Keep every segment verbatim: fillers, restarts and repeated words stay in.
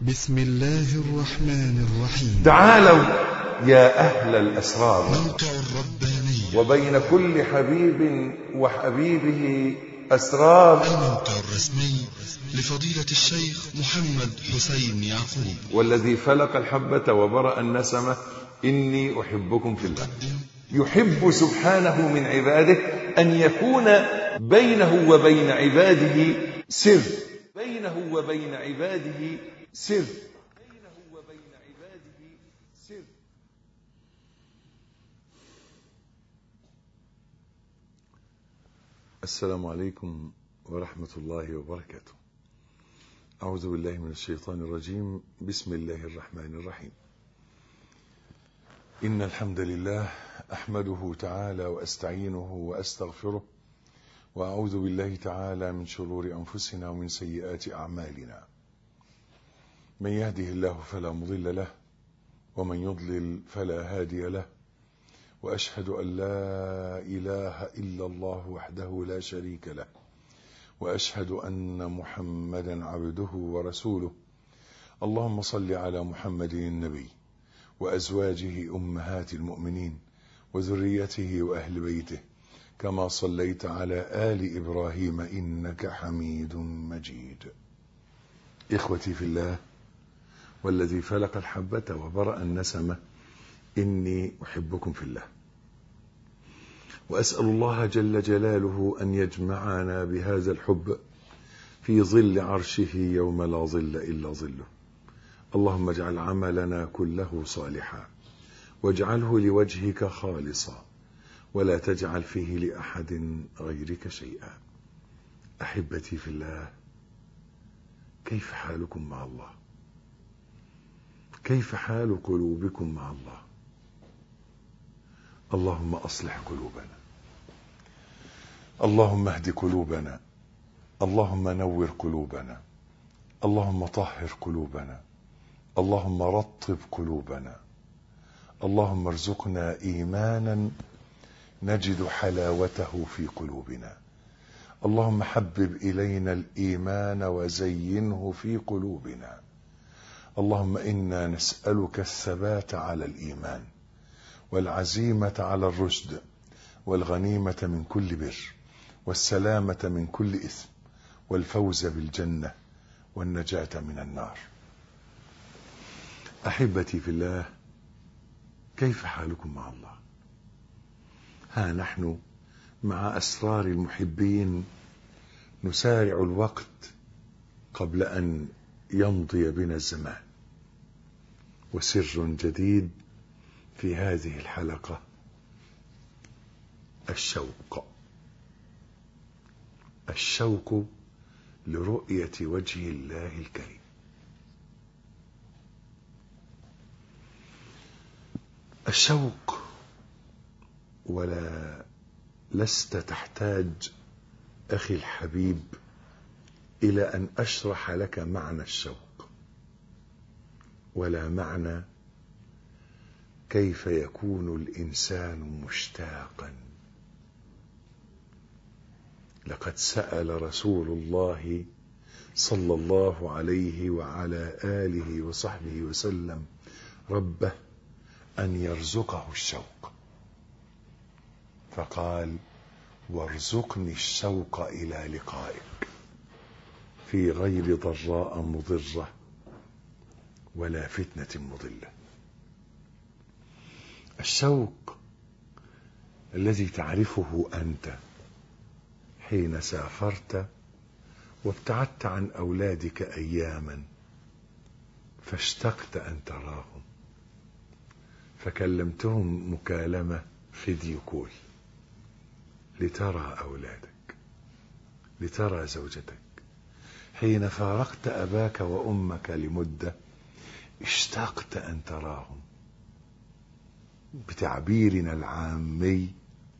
بسم الله الرحمن الرحيم. تعالوا يا أهل الأسرار، موقع الرباني، وبين كل حبيب وحبيبه أسرار. الموقع الرسمي لفضيلة الشيخ محمد حسين يعقوب، والذي فلق الحبة وبرأ النسمة، إني أحبكم في الله. يحب سبحانه من عباده أن يكون بينه وبين عباده سر، بينه وبين عباده سر، بينه وبين عباده سر. السلام عليكم ورحمة الله وبركاته. أعوذ بالله من الشيطان الرجيم. بسم الله الرحمن الرحيم. إن الحمد لله أحمده تعالى وأستعينه وأستغفره، وأعوذ بالله تعالى من شرور أنفسنا ومن سيئات أعمالنا. من يهده الله فلا مضل له، ومن يضلل فلا هادي له، وأشهد أن لا إله إلا الله وحده لا شريك له، وأشهد أن محمدا عبده ورسوله. اللهم صل على محمد النبي وأزواجه أمهات المؤمنين وذريته وأهل بيته، كما صليت على آل إبراهيم إنك حميد مجيد. إخوتي في الله، والذي فلق الحبة وبرأ النسمة، إني أحبكم في الله، وأسأل الله جل جلاله أن يجمعنا بهذا الحب في ظل عرشه يوم لا ظل إلا ظله. اللهم اجعل عملنا كله صالحا، واجعله لوجهك خالصا، ولا تجعل فيه لأحد غيرك شيئا. أحبتي في الله، كيف حالكم مع الله؟ كيف حال قلوبكم مع الله؟ اللهم أصلح قلوبنا، اللهم اهد قلوبنا، اللهم نور قلوبنا، اللهم طهر قلوبنا، اللهم رطب قلوبنا، اللهم ارزقنا إيمانا نجد حلاوته في قلوبنا. اللهم حبب إلينا الإيمان وزينه في قلوبنا. اللهم إنا نسألك الثبات على الإيمان، والعزيمة على الرشد، والغنيمة من كل بر، والسلامة من كل إثم، والفوز بالجنة، والنجاة من النار. أحبتي في الله، كيف حالكم مع الله؟ ها نحن مع أسرار المحبين نسارع الوقت قبل أن يمضي بنا الزمان. وسر جديد في هذه الحلقة: الشوق. الشوق لرؤية وجه الله الكريم. الشوق، ولا لست تحتاج أخي الحبيب إلى أن أشرح لك معنى الشوق، ولا معنى كيف يكون الإنسان مشتاقا. لقد سأل رسول الله صلى الله عليه وعلى آله وصحبه وسلم ربه أن يرزقه الشوق، فقال: وارزقني الشوق إلى لقائك في غير ضراء مضرة ولا فتنة مضلة. الشوق الذي تعرفه أنت حين سافرت وابتعدت عن أولادك أياما، فاشتقت أن تراهم، فكلمتهم مكالمة فيديو كول لترى أولادك، لترى زوجتك. حين فارقت أباك وأمك لمدة، اشتقت أن تراهم. بتعبيرنا العامي: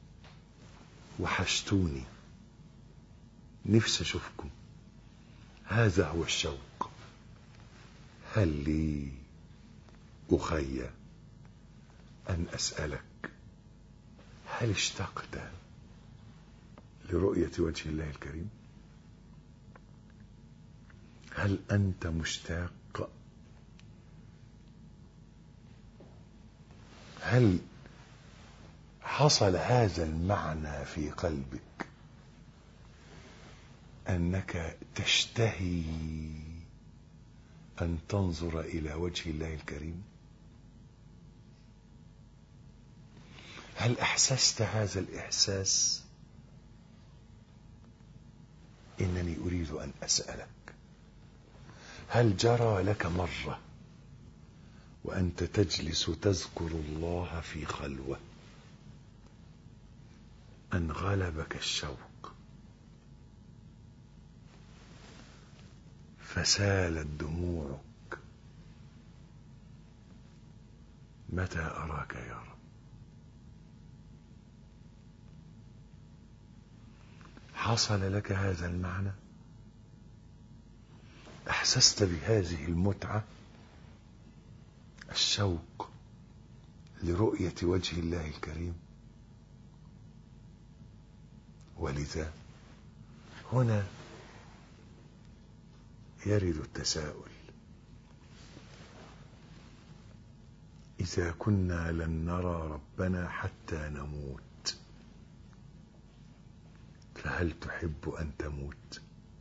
وحشتوني، نفسي أشوفكم. هذا هو الشوق. هل لي أخي أن أسألك: هل اشتقت لرؤية وجه الله الكريم؟ هل أنت مشتاق هل حصل هذا المعنى في قلبك أنك تشتهي أن تنظر إلى وجه الله الكريم؟ هل أحسست هذا الإحساس؟ إنني أريد أن أسألك، هل جرى لك مرة وأنت تجلس تذكر الله في خلوة أن غلبك الشوق فسالت دموعك؟ متى أراك يا رب؟ حصل لك هذا المعنى؟ أحسست بهذه المتعة، الشوق لرؤية وجه الله الكريم؟ ولذا هنا يرد التساؤل: إذا كنا لن نرى ربنا حتى نموت، فهل تحب أن تموت؟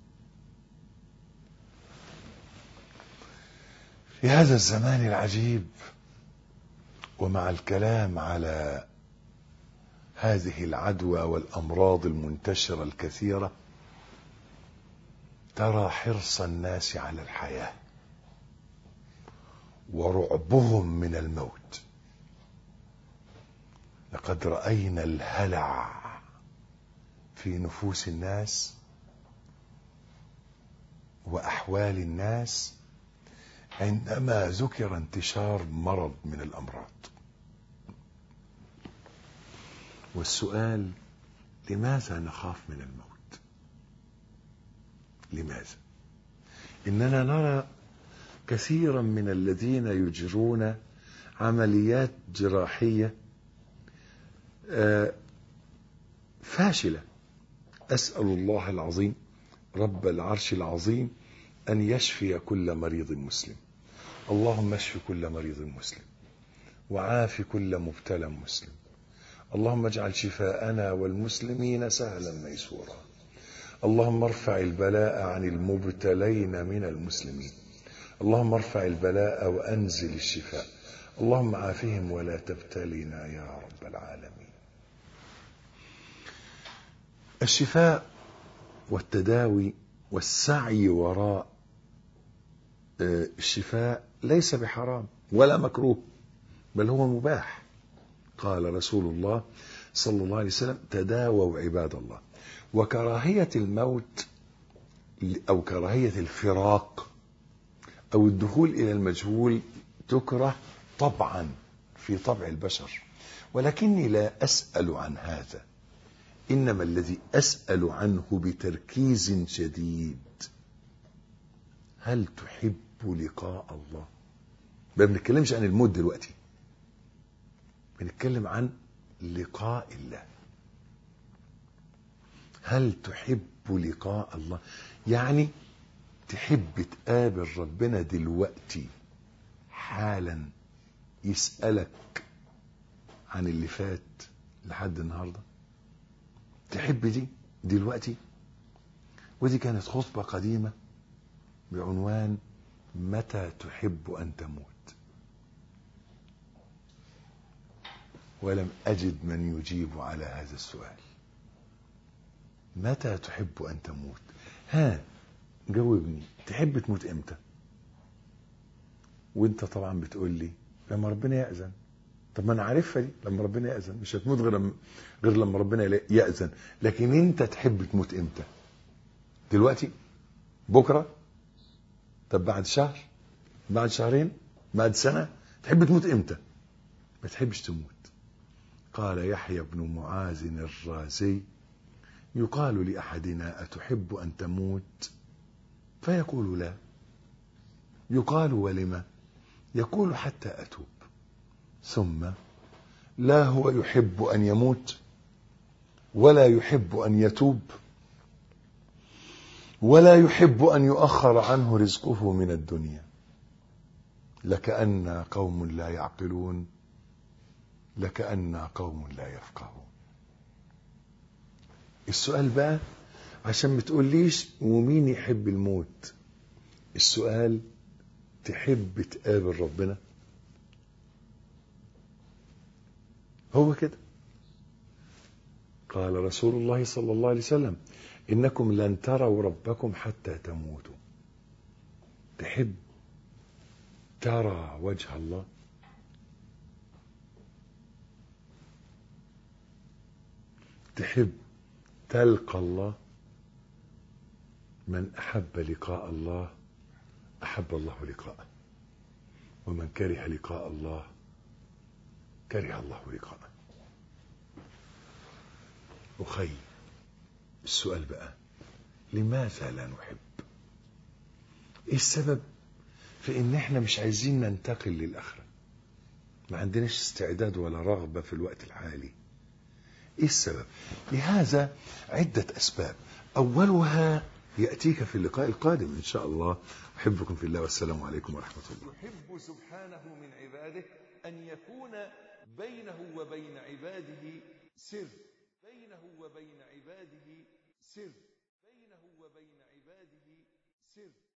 في هذا الزمان العجيب، ومع الكلام على هذه العدوى والأمراض المنتشرة الكثيرة، ترى حرص الناس على الحياة ورعبهم من الموت. لقد رأينا الهلع في نفوس الناس وأحوال الناس عندما ذكر انتشار مرض من الأمراض. والسؤال: لماذا نخاف من الموت؟ لماذا؟ إننا نرى كثيرا من الذين يجرون عمليات جراحية فاشلة. أسأل الله العظيم رب العرش العظيم أن يشفي كل مريض مسلم. اللهم اشف كل مريض مسلم وعاف كل مبتلى مسلم. اللهم اجعل شفاءنا والمسلمين سهلا ميسورا. اللهم ارفع البلاء عن المبتلين من المسلمين. اللهم ارفع البلاء وأنزل الشفاء. اللهم عافهم ولا تبتلنا يا رب العالمين. الشفاء والتداوي والسعي وراء الشفاء ليس بحرام ولا مكروه، بل هو مباح. قال رسول الله صلى الله عليه وسلم: تداووا عباد الله. وكراهية الموت أو كراهية الفراق أو الدخول إلى المجهول تكره طبعا في طبع البشر، ولكني لا أسأل عن هذا، إنما الذي أسأل عنه بتركيز شديد: هل تحب لقاء الله؟ ما بنتكلمش عن الموت دلوقتي، بنتكلم عن لقاء الله. هل تحب لقاء الله؟ يعني تحب تقابل ربنا دلوقتي حالا يسألك عن اللي فات لحد النهاردة؟ تحب دي دلوقتي؟ ودي كانت خطبة قديمة بعنوان: متى تحب أن تموت؟ ولم أجد من يجيب على هذا السؤال. متى تحب أن تموت؟ ها جاوبني، تحب تموت امتى؟ وانت طبعا بتقول لي لما ربنا يأذن. طب ما انا عارفها دي، لما ربنا يأذن. مش هتموت غير لما غير لما ربنا يأذن. لكن انت تحب تموت امتى؟ دلوقتي؟ بكره؟ طب بعد شهر؟ بعد شهرين؟ بعد سنة؟ تحب تموت امتى؟ ما تحبش تموت. قال يحيى بن معاذ الرازي: يقال لأحدنا: أتحب أن تموت؟ فيقول: لا. يقال: ولما؟ يقول: حتى أتوب. ثم: لا هو يحب أن يموت ولا يحب أن يتوب ولا يحب أن يؤخر عنه رزقه من الدنيا. لكأن قوم لا يعقلون لكأننا قوم لا يفقهون. السؤال بقى عشان ما تقوليش ومين يحب الموت، السؤال تحب تقابل ربنا؟ هو كده. قال رسول الله صلى الله عليه وسلم إنكم لن تروا ربكم حتى تموتوا. تحب ترى وجه الله؟ تحب تلقى الله؟ من أحب لقاء الله أحب الله لقاءه، ومن كره لقاء الله كره الله لقاءه. أخي السؤال بقى، لماذا لا نحب؟ ايه السبب في ان احنا مش عايزين ننتقل للآخرة؟ ما عندناش استعداد ولا رغبة في الوقت الحالي. ايه السبب؟ لهذا عدة اسباب، اولها يأتيك في اللقاء القادم ان شاء الله. احبكم في الله والسلام عليكم ورحمة الله. يحب سبحانه من عباده ان يكون بينه وبين عباده سر، بينه وبين عباده سر، بينه وبين عباده سر.